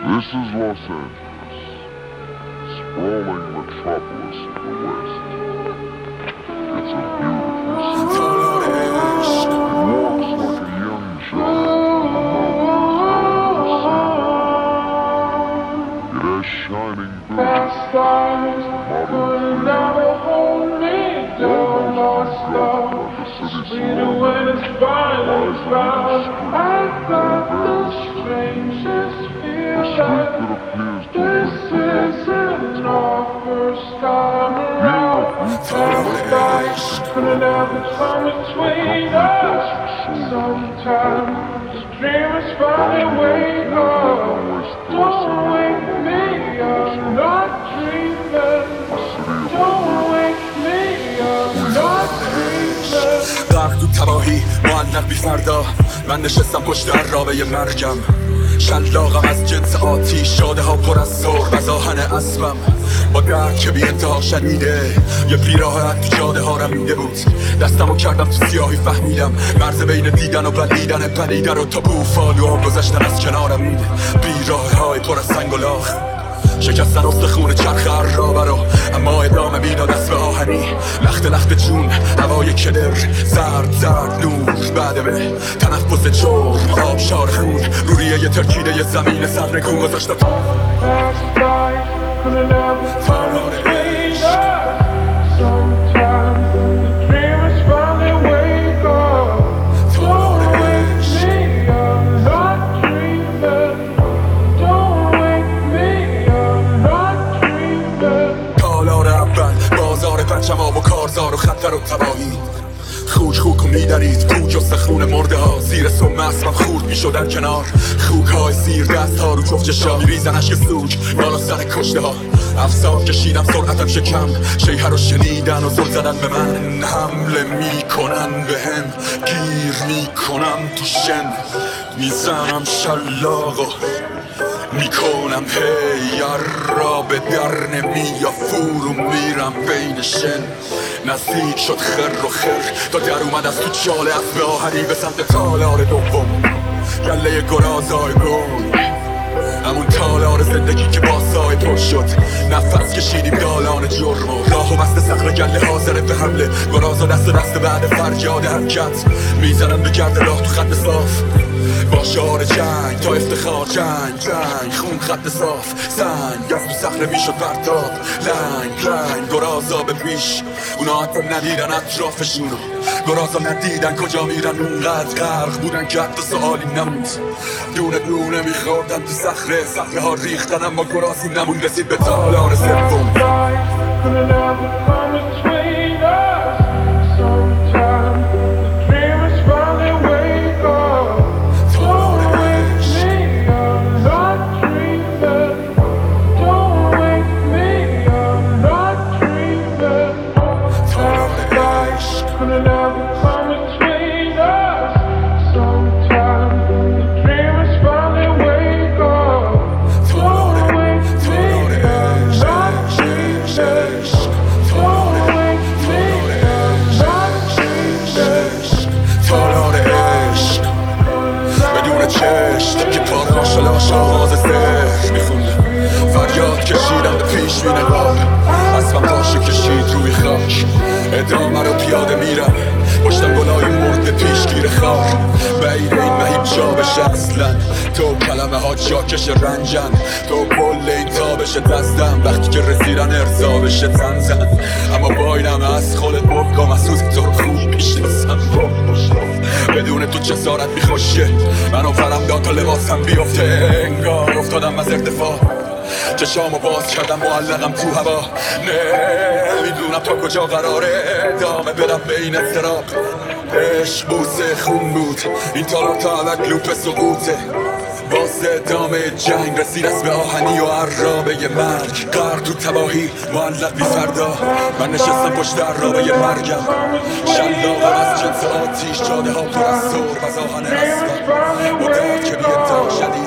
This is Los Angeles, sprawling metropolis of the West. It's a beautiful city. It walks like a young giant in the mountains of the sea. It has shining bridges, modern streets, almost unbuilt like the city's surroundings. The street that appears to lift the Sometimes the dreamers find a way up. Don't wake me up, not dreaming. Don't wake me up, not dreaming. غرق تو تباهی معلق بی فردا، من نشستم پشت عرابه مرگم. شلاقم از جنس آتیش، جاده ها پر از سرب از آهن اسبم. با درد که بی انتها شنیده یه پیراهن تو جاده ها رمیده بود. دستمو کردم تو سیاهی، فهمیدم مرز بین دیدن و بلیدن پدیده رو تا بوفالو ها گذشتن از کنارم میده. بیراه های پر از سنگ و لاخ، شکستن استخون چرخ عرابه رو، اما ادامه میداد دست آهنی. لخت لخت جون، هوای کدر، زرد زرد نور بعد به تنفس جرم، آبشار خون روریه ترکیده ی زمین سرنگون گذاشته. پرچم‌ها و کارزار و خطر و تباهی، خوک خوک و میدرید کوک و سخون مرده ها. زیر سم اسبم خورد میشدن کنار، خوک های زیر دست ها رو جفت چشا میریزن اشک سوک بالا سر کشته ها. افسار کشیدم سرعتم شکم، شیهه رو شنیدن و زل زدن به من. حمله میکنن به هم، گیر میکنم تو شن، میزنم شلاق و میکنم هی را به در نمیا فرو میرم بین شن. نزدیک شد خر و خر تا در اومد از تو چاله اسب آهنی به سمت تالار دوم. گله گرازای گل، همون تالار زندگی که با سای پر شد. نفس کشیدیم دالان جرم و راه و بست صخره گله حاضره به حمله. گرازا دست دست بعد فریاد حرکت میزنن به گرد راه تو خط صاف. با شعار جنگ تا افتخار، جنگ جنگ خون خط صاف. سنگ از تو صخره میشد پرتاب، لنگ لنگ گرازا به پیش. اونا حتی ندیدن اطرافشونو، گرازا ندیدن کجا میرن. اونقدر غرق بودن که حتی سوالی نموند. دونه دونه میخوردن تو صخره، صخره ها ریختن اما گرازی نموند. رسید به تالار سوم. که پاراش و لاش آغاز سر میخونده. فریاد کشیدم به پیش می نگاه، اسبم پاشه کشید روی خاک. ادامه رو پیاده میرم، پشتم گلای مرد پیشگیر خار. بین این مهیب جا بشه اصلا، تو کلمه ها جاکش رنجن. تو کل این تابش دستم، وقتی که رسیدن ارزا بشه تنزن. اما با اینم از خودت بکا محسوس تو رو خوب میشناسم. بدون تو جسارت میخوشه منو فرم داد تا لباسم بیفته. انگار افتادم از ارتفاع، چشامو باز کردم معلقم تو هوا. نمیدونم تا کجا قراره ادامه برم به این اضطراب. عشق بوسه خون بود، این تالار تا ابد لوپ سقوطه. باز ادامه جنگ رسید اسب آهنی و عرابه مرگ. غرق تو تباهی معلق بی فردا، من نشستم پشت عرابه مرگم. شلاقم از جنس آتیش، جاده ها پر از سرب از آهن اسبم. با درد که بی انتها شدید